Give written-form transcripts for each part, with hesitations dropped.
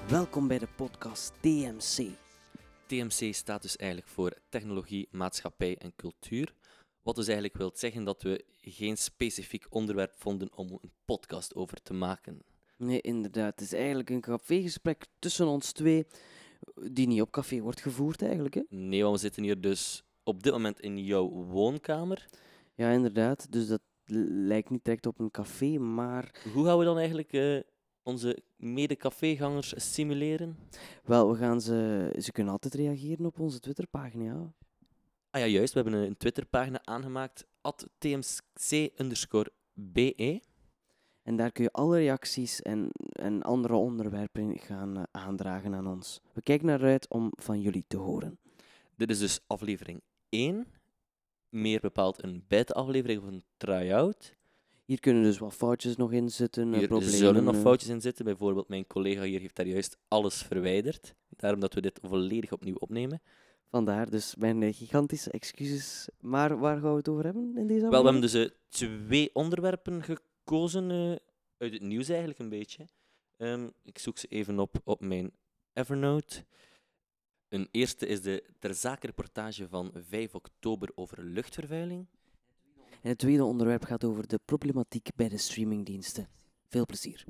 Welkom bij de podcast TMC. TMC staat dus eigenlijk voor technologie, maatschappij en cultuur. Wat dus eigenlijk wil zeggen dat we geen specifiek onderwerp vonden om een podcast over te maken. Nee, inderdaad. Het is eigenlijk een cafégesprek tussen ons twee, die niet op café wordt gevoerd eigenlijk. Hè? Nee, want we zitten hier dus op dit moment in jouw woonkamer. Ja, inderdaad. Dus dat lijkt niet direct op een café, maar... Hoe gaan we dan eigenlijk onze mede-cafégangers simuleren? Wel, ze kunnen altijd reageren op onze Twitterpagina. Ah ja, juist. We hebben een Twitterpagina aangemaakt, @tmc_be. En daar kun je alle reacties en andere onderwerpen gaan aandragen aan ons. We kijken naar uit om van jullie te horen. Dit is dus aflevering 1. Meer bepaald een beta-aflevering of een try-out. Hier kunnen dus wat foutjes nog in zitten, Hier problemen. zullen nog foutjes in zitten. Bijvoorbeeld mijn collega hier heeft daar juist alles verwijderd. Daarom dat we dit volledig opnieuw opnemen. Vandaar dus mijn gigantische excuses. Maar waar gaan we het over hebben in deze Wel, we aflevering? hebben dus 2 onderwerpen gekozen uit het nieuws eigenlijk een beetje. Ik zoek ze even op mijn Evernote. Een eerste is de ter zake reportage van 5 oktober over luchtvervuiling. En het tweede onderwerp gaat over de problematiek bij de streamingdiensten. Veel plezier.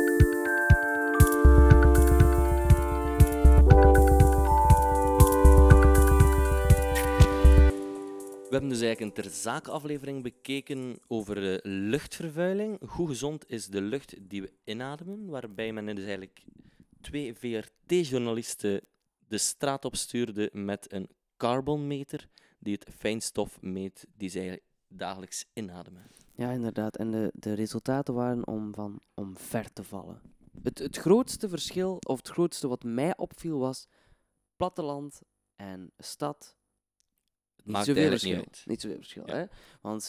We hebben dus eigenlijk een ter zake aflevering bekeken over luchtvervuiling. Hoe gezond is de lucht die we inademen? Waarbij men dus eigenlijk 2 VRT-journalisten de straat op stuurde met een carbonmeter die het fijnstof meet die zij dagelijks inademen. Ja, inderdaad. En de resultaten waren om ver te vallen. Het grootste verschil, of het grootste wat mij opviel, was platteland en stad. Het maakt eigenlijk niet uit. Niet zoveel verschil, Ja. hè? Want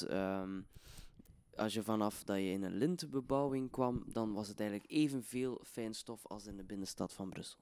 als je vanaf dat je in een lintbebouwing kwam, dan was het eigenlijk evenveel fijnstof als in de binnenstad van Brussel.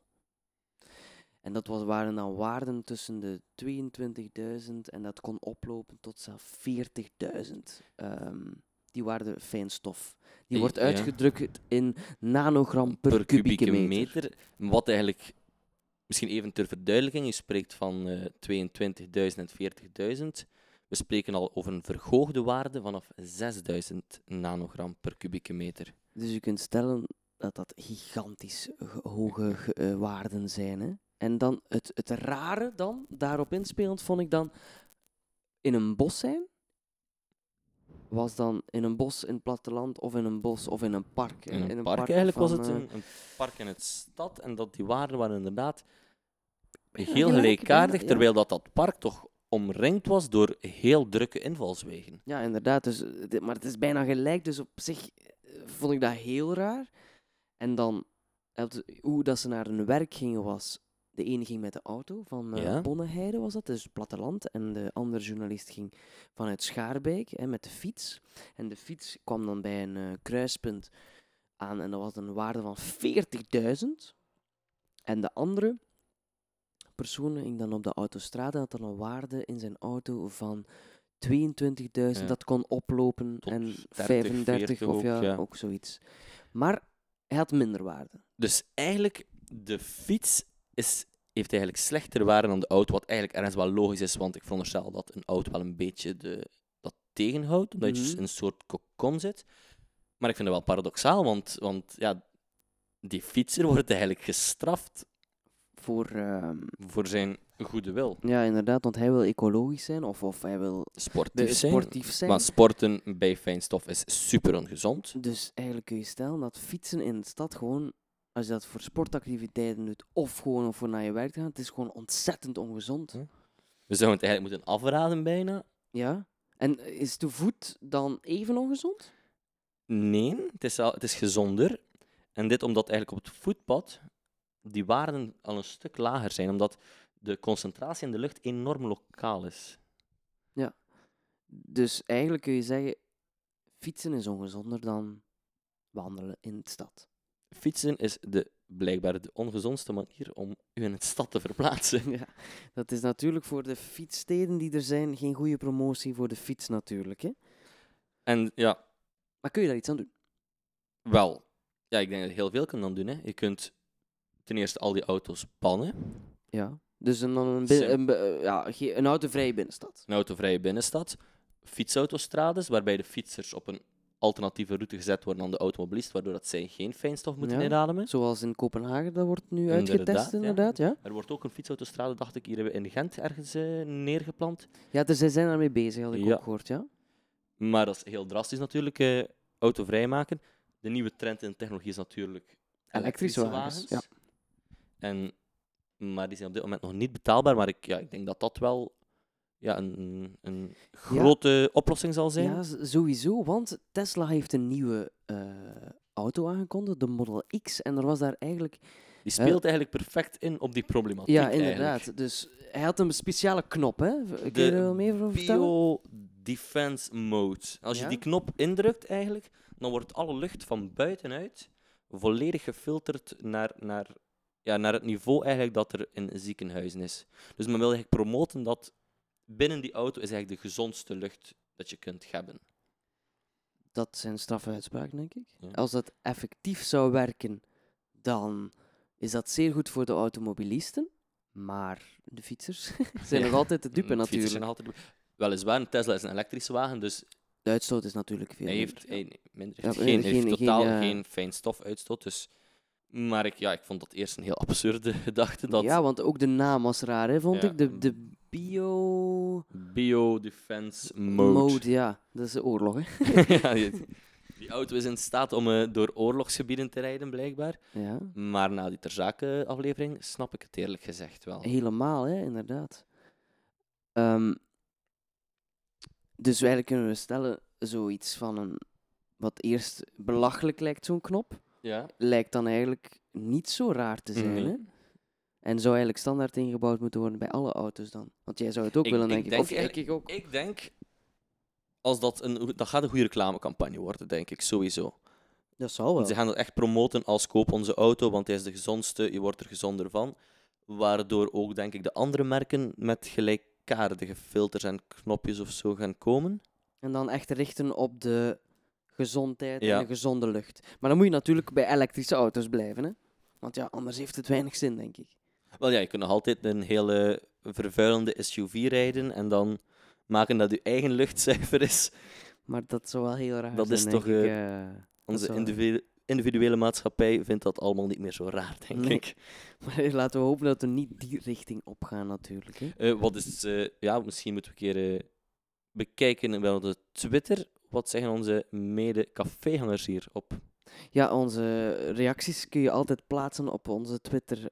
En dat waren dan waarden tussen de 22.000 en dat kon oplopen tot zelfs 40.000. Die waarde fijnstof. Die wordt Ja. uitgedrukt in nanogram per kubieke meter. Wat eigenlijk, misschien even ter verduidelijking, je spreekt van 22.000 en 40.000. We spreken al over een verhoogde waarde vanaf 6.000 nanogram per kubieke meter. Dus je kunt stellen dat dat gigantisch hoge waarden zijn. Hè? En dan het rare dan, daarop inspelend, vond ik dan in een bos zijn. Was dan in een bos in het platteland of in een bos of in een park. In een een park eigenlijk was van, het een park in het stad en dat die waarden waren inderdaad bijna heel gelijk, gelijkaardig, bijna, ja. terwijl dat park toch omringd was door heel drukke invalswegen. Ja, inderdaad. Dus, maar het is bijna gelijk, dus op zich vond ik dat heel raar. En dan, hoe dat ze naar hun werk gingen was, de ene ging met de auto van Ja. Bonneheide, was dat, dus het platteland. En de andere journalist ging vanuit Schaarbeek met de fiets. En de fiets kwam dan bij een kruispunt aan en dat was een waarde van 40.000. En de andere persoon ging dan op de autostrade en had dan een waarde in zijn auto van 22.000. Ja. Dat kon oplopen Tot en 30, 35 40 of ook, ja. ook zoiets. Maar hij had minder waarde. Dus eigenlijk, de fiets heeft eigenlijk slechter waarde dan de auto, wat eigenlijk ergens wel logisch is, want ik veronderstel dat een auto wel een beetje dat tegenhoudt, omdat je dus Mhm. in een soort kokon zit. Maar ik vind het wel paradoxaal, want ja, die fietser wordt eigenlijk gestraft voor zijn goede wil. Ja, inderdaad, want hij wil ecologisch zijn of hij wil sportief zijn. Maar sporten bij fijnstof is super ongezond. Dus eigenlijk kun je stellen dat fietsen in de stad gewoon, als je dat voor sportactiviteiten doet of gewoon voor naar je werk te gaan, het is gewoon ontzettend ongezond. Hm. We zouden het eigenlijk moeten afraden bijna. Ja. En is te voet dan even ongezond? Nee, het is gezonder. En dit omdat eigenlijk op het voetpad die waarden al een stuk lager zijn, omdat de concentratie in de lucht enorm lokaal is. Dus eigenlijk kun je zeggen, fietsen is ongezonder dan wandelen in de stad. Fietsen is blijkbaar de ongezondste manier om u in de stad te verplaatsen. Ja, dat is natuurlijk voor de fietssteden die er zijn geen goede promotie voor de fiets natuurlijk. Hè? En ja, Maar kun je daar iets aan doen? wel. Ja, ik denk dat je heel veel kan dan doen. Hè. Je kunt ten eerste al die auto's bannen. Ja. Dus dan een autovrije binnenstad. Een autovrije binnenstad. Fietsautostrades, waarbij de fietsers op een alternatieve route gezet worden dan de automobilist, waardoor dat zij geen fijnstof moeten Ja. inademen. Zoals in Kopenhagen, dat wordt nu Inderdaad, uitgetest, ja. inderdaad. Ja, Er wordt ook een fietsautostrade, dacht ik, hier in Gent ergens neergeplant. ja dus zij zijn daarmee bezig, had ik Ja. ook gehoord, ja. Maar dat is heel drastisch natuurlijk, autovrij maken. De nieuwe trend in de technologie is natuurlijk Elektrische wagens, ja. Maar die zijn op dit moment nog niet betaalbaar. Maar ik denk dat dat wel een grote oplossing zal zijn. Ja, sowieso, want Tesla heeft een nieuwe auto aangekondigd, de Model X. En er was daar eigenlijk... Die speelt eigenlijk perfect in op die problematiek. Ja, inderdaad. eigenlijk. Dus hij had een speciale knop, hè? Kun je er wel meer over vertellen? Bio-defense mode. Als je Ja? die knop indrukt eigenlijk, dan wordt alle lucht van buitenuit volledig gefilterd naar het niveau eigenlijk dat er in ziekenhuizen is. Dus men wil eigenlijk promoten dat binnen die auto is eigenlijk de gezondste lucht dat je kunt hebben. Dat zijn straffe uitspraken, denk ik. Ja. Als dat effectief zou werken, dan is dat zeer goed voor de automobilisten. Maar de fietsers zijn nog altijd te dupe, Fietsers natuurlijk. zijn altijd... Weliswaar, een Tesla is een elektrische wagen, dus De uitstoot is natuurlijk veel hij minder. heeft totaal geen, geen fijnstofuitstoot. Dus... Maar ik vond dat eerst een heel absurde gedachte. Dat Ja, want ook de naam was raar, hè, vond Ja. ik. De Bio-defense mode. ja. Dat is de oorlog, hè. Ja, die auto is in staat om door oorlogsgebieden te rijden, blijkbaar. Ja, Maar na die ter zake aflevering snap ik het eerlijk gezegd wel. helemaal, hè, inderdaad. Dus eigenlijk kunnen we stellen, zoiets van een... Wat eerst belachelijk lijkt, zo'n knop, Ja. lijkt dan eigenlijk niet zo raar te zijn, Nee. hè. En zou eigenlijk standaard ingebouwd moeten worden bij alle auto's dan? Want jij zou het ook willen, denk ik. Of eigenlijk- ik ook. Ik denk, als dat gaat een goede reclamecampagne worden, denk ik, sowieso. Dat zal wel. Ze gaan het echt promoten als koop onze auto, want hij is de gezondste, je wordt er gezonder van. Waardoor ook, denk ik, de andere merken met gelijkaardige filters en knopjes of zo gaan komen. En dan echt richten op de gezondheid Ja. en de gezonde lucht. Maar dan moet je natuurlijk bij elektrische auto's blijven, hè. Want ja, anders heeft het weinig zin, denk ik. Wel ja, je kunt nog altijd een hele vervuilende SUV rijden en dan maken dat je eigen lucht zuiver is. Maar dat zou wel heel raar Dat zijn, is denk toch, ik. Onze zou- individuele maatschappij vindt dat allemaal niet meer zo raar, denk Nee. ik. Maar laten we hopen dat we niet die richting opgaan, natuurlijk. Hè. Misschien moeten we een keer bekijken bij onze Twitter. Wat zeggen onze mede-cafégangers hierop? Ja, onze reacties kun je altijd plaatsen op onze Twitter,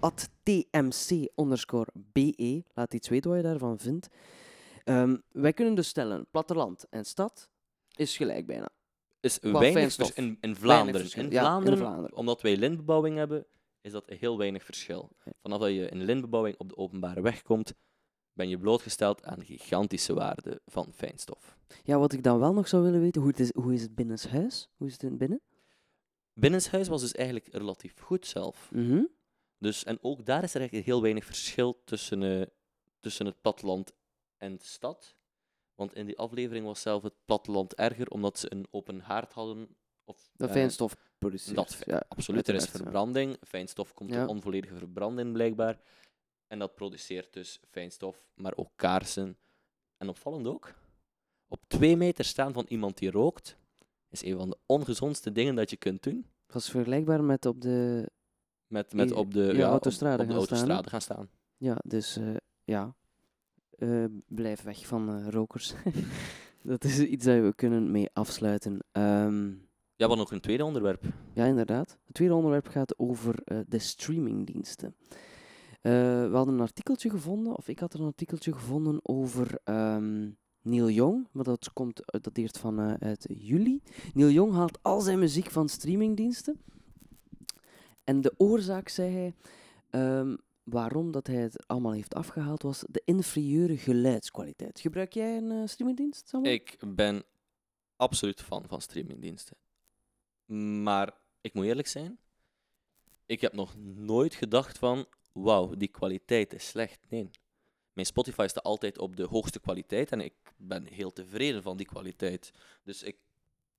@tmc_be. Laat iets weten wat je daarvan vindt. Wij kunnen dus stellen, platteland en stad is gelijk bijna. Is Qua weinig fijnstof. in Vlaanderen. verschil. In Ja, in Vlaanderen, Vlaanderen. omdat wij lintbebouwing hebben, is dat heel weinig verschil. Ja. Vanaf dat je in lintbebouwing op de openbare weg komt, ben je blootgesteld aan gigantische waarden van fijnstof. Ja, wat ik dan wel nog zou willen weten, hoe is het binnenshuis? Hoe is het binnen? Binnenshuis was dus eigenlijk relatief goed zelf. Mhm. Dus, en ook daar is er eigenlijk heel weinig verschil tussen het platteland en de stad. Want in die aflevering was zelf het platteland erger, omdat ze een open haard hadden. Of, Dat fijnstof produceert. dat ja. absoluut, er is uiteraard, ja. verbranding. Fijnstof komt Ja. door onvolledige verbranding, blijkbaar. En dat produceert dus fijnstof, maar ook kaarsen. En opvallend ook, op 2 meter staan van iemand die rookt, is een van de ongezondste dingen dat je kunt doen. Dat is vergelijkbaar met op de... Met op de, autostrade op de gaan staan, hè? autostrade gaan staan. Ja, dus ja. Blijf weg van rokers. Dat is iets dat we kunnen mee afsluiten. Ja, wat nog een tweede onderwerp. Ja, inderdaad. Het tweede onderwerp gaat over de streamingdiensten. We hadden een artikeltje gevonden, of ik had een artikeltje gevonden over Neil Young, maar dat dateert van uit juli. Neil Young haalt al zijn muziek van streamingdiensten. En de oorzaak, zei hij, waarom dat hij het allemaal heeft afgehaald, was de inferieure geluidskwaliteit. Gebruik jij een streamingdienst, Samuel? Ik ben absoluut fan van streamingdiensten. Maar ik moet eerlijk zijn, ik heb nog nooit gedacht van, wauw, die kwaliteit is slecht. Nee. Mijn Spotify staat altijd op de hoogste kwaliteit en ik ben heel tevreden van die kwaliteit. Dus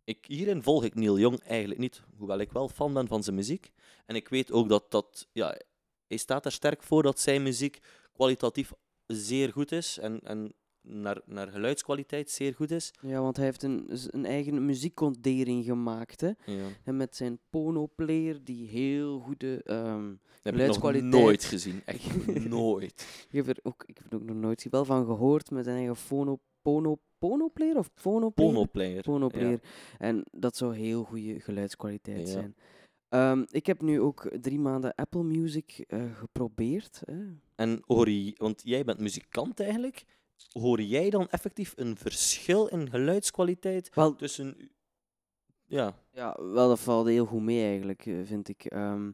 Hierin volg ik Neil Young eigenlijk niet, hoewel ik wel fan ben van zijn muziek. En ik weet ook ja, hij staat er sterk voor dat zijn muziek kwalitatief zeer goed is en naar geluidskwaliteit zeer goed is. Ja, want hij heeft een eigen muziekcodering gemaakt, hè. Ja. En met zijn Pono-player, die heel goede Dat heb ik nog geluidskwaliteit... nooit gezien. Echt nooit. Ik heb er ook nog nooit wel van gehoord, met zijn eigen Pono-player of Pono-player? Pono-player. Pono-player. En dat zou heel goede geluidskwaliteit Ja. zijn. Ik heb nu ook 3 maanden Apple Music geprobeerd. En want jij bent muzikant eigenlijk, hoor jij dan effectief een verschil in geluidskwaliteit Wel, tussen... Ja, ja, wel, dat valt heel goed mee eigenlijk, vind ik.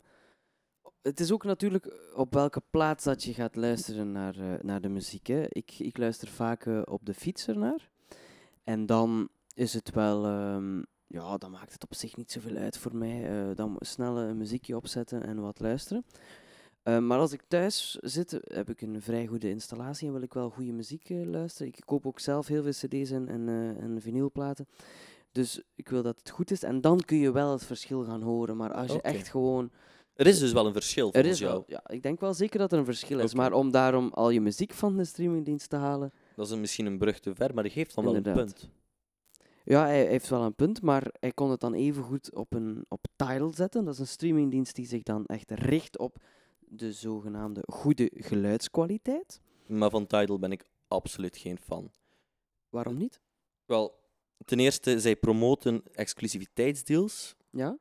Het is ook natuurlijk op welke plaats dat je gaat luisteren naar de muziek. Hè. Ik luister vaak op de fiets ernaar. En dan is het wel... ja, dan maakt het op zich niet zoveel uit voor mij. Dan snel een muziekje opzetten en wat luisteren. Maar als ik thuis zit, heb ik een vrij goede installatie en wil ik wel goede muziek luisteren. Ik koop ook zelf heel veel cd's en vinylplaten. Dus ik wil dat het goed is. En dan kun je wel het verschil gaan horen. Maar als je Oké. echt gewoon... er is dus wel een verschil Er volgens is jou. wel, ja, ik denk wel zeker dat er een verschil is. Oké. Maar om daarom al je muziek van de streamingdienst te halen... Dat is misschien een brug te ver, maar die geeft dan wel een Inderdaad. punt. Ja, hij heeft wel een punt, maar hij kon het dan even goed op Tidal zetten. Dat is een streamingdienst die zich dan echt richt op de zogenaamde goede geluidskwaliteit. Maar van Tidal ben ik absoluut geen fan. Waarom niet? Wel, ten eerste, zij promoten exclusiviteitsdeals. Ja?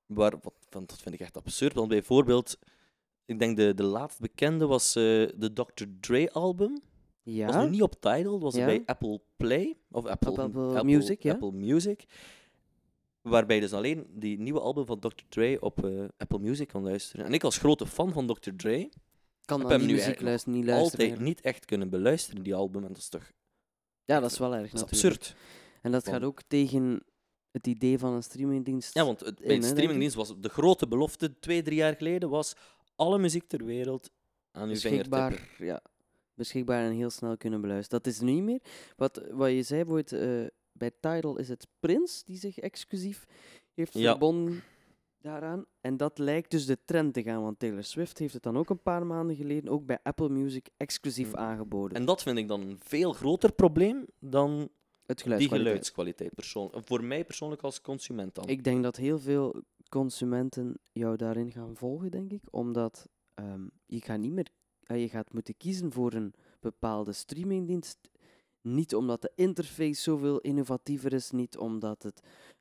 Dat vind ik echt absurd. Want bijvoorbeeld, ik denk de laatst bekende was de Dr. Dre album. Ja? Was nu niet op Tidal, was Ja. bij Apple Play. Of Apple Music, ja. Apple Music. Waarbij je dus alleen die nieuwe album van Dr. Dre op Apple Music kan luisteren. En ik als grote fan van Dr. Dre Kan heb dan hem die nu muziek eigenlijk niet luisteren. altijd eigenlijk. niet echt kunnen beluisteren, die album. En dat is toch Ja, dat is wel erg dat is natuurlijk. absurd. En dat Van- gaat ook tegen het idee van een streamingdienst. Ja, want bij hè, de denk streamingdienst was de grote belofte 2-3 jaar geleden was alle muziek ter wereld aan uw beschikbaar, vingertippen. ja, beschikbaar en heel snel kunnen beluisteren. Dat is nu niet meer. Wat je zei, bij Tidal is het Prince die zich exclusief heeft Ja. verbonden daaraan. En dat lijkt dus de trend te gaan, want Taylor Swift heeft het dan ook een paar maanden geleden ook bij Apple Music exclusief aangeboden. En dat vind ik dan een veel groter probleem dan Het die geluidskwaliteit. geluidskwaliteit. Voor mij persoonlijk als consument dan. Ik denk dat heel veel consumenten jou daarin gaan volgen, denk ik. Omdat je gaat niet meer... je gaat moeten kiezen voor een bepaalde streamingdienst. Niet omdat de interface zoveel innovatiever is. Niet omdat het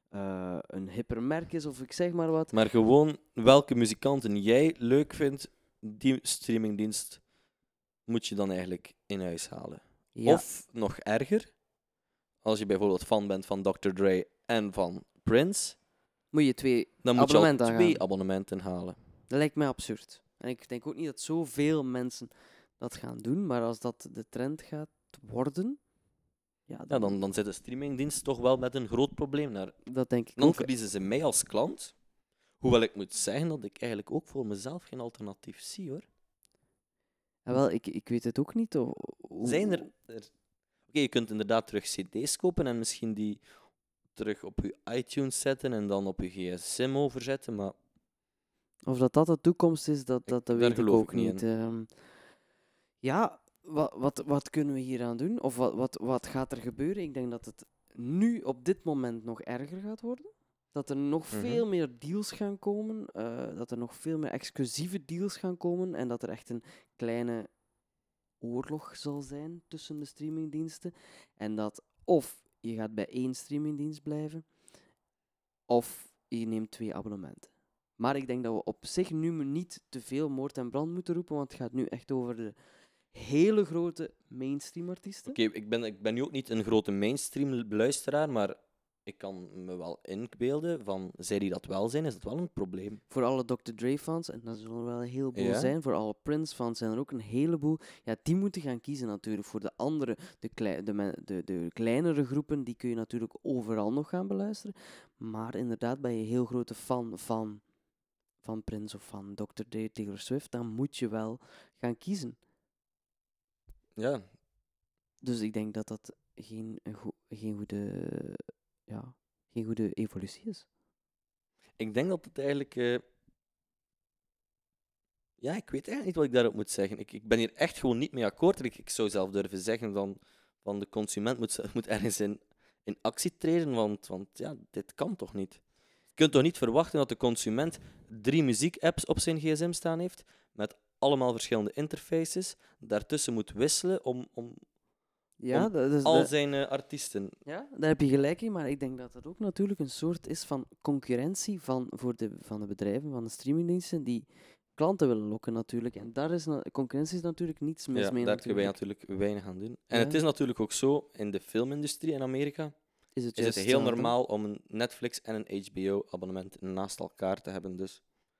een hipper merk is, of ik zeg maar wat. Maar gewoon welke muzikanten jij leuk vindt, die streamingdienst moet je dan eigenlijk in huis halen. Ja, Of nog erger, als je bijvoorbeeld fan bent van Dr. Dre en van Prince, moet je 2 dan moet je al abonnementen 2 aangaan. abonnementen halen. Dat lijkt mij absurd. En ik denk ook niet dat zoveel mensen dat gaan doen. Maar als dat de trend gaat worden... Ja, Ja, dan zit de streamingdienst toch wel met een groot probleem naar. dat denk ik Dan ook. verliezen ze mij als klant. Hoewel ik moet zeggen dat ik eigenlijk ook voor mezelf geen alternatief zie, hoor. Ja, wel, ik weet het ook niet. Zijn er... Oké, je kunt inderdaad terug cd's kopen en misschien die terug op je iTunes zetten en dan op je gsm overzetten, maar Of dat de toekomst is, dat daar weet ik geloof ook ik niet niet. Ja, wat kunnen we hier aan doen? Of wat gaat er gebeuren? Ik denk dat het nu op dit moment nog erger gaat worden. Dat er nog Mhm. veel meer deals gaan komen. Dat er nog veel meer exclusieve deals gaan komen. En dat er echt een kleine oorlog zal zijn tussen de streamingdiensten. En dat of je gaat bij 1 streamingdienst blijven, of je neemt 2 abonnementen. Maar ik denk dat we op zich nu niet te veel moord en brand moeten roepen, want het gaat nu echt over de hele grote mainstream artiesten. oké, ik ben nu ook niet een grote mainstream beluisteraar, maar ik kan me wel inbeelden van, zij die dat wel zijn, is dat wel een probleem. Voor alle Dr. Dre-fans, en dat zullen er wel een heleboel Ja? zijn, voor alle Prince-fans zijn er ook een heleboel. Ja, die moeten gaan kiezen natuurlijk. Voor de andere, de kleinere groepen, die kun je natuurlijk overal nog gaan beluisteren. Maar inderdaad, ben je heel grote fan van Prince of van Dr. Dre, Taylor Swift, dan moet je wel gaan kiezen. Ja, Dus ik denk dat dat geen geen goede evolutie is. Ik denk dat het eigenlijk... Ja, ik weet eigenlijk niet wat ik daarop moet zeggen. Ik ben hier echt gewoon niet mee akkoord. Ik zou zelf durven zeggen van de consument moet ergens in actie treden, want ja, dit kan toch niet? Je kunt toch niet verwachten dat de consument 3 muziekapps op zijn gsm staan heeft, met allemaal verschillende interfaces, daartussen moet wisselen om Ja, al zijn artiesten. ja, daar heb je gelijk in, maar ik denk dat dat ook natuurlijk een soort is van concurrentie van de bedrijven, van de streamingdiensten, die klanten willen lokken natuurlijk. En daar is concurrentie is natuurlijk niets mis Ja, mee daar kunnen wij natuurlijk. natuurlijk weinig aan doen. En Ja. het is natuurlijk ook zo, in de filmindustrie in Amerika Is het is het juist heel hetzelfde? normaal om een Netflix en een HBO-abonnement naast elkaar te hebben. Dus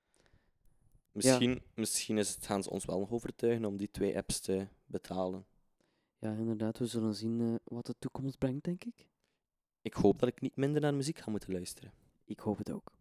misschien gaan ze ons wel nog overtuigen om die 2 apps te betalen. Ja, inderdaad, we zullen zien wat de toekomst brengt, denk ik. Ik hoop dat ik niet minder naar muziek ga moeten luisteren. Ik hoop het ook.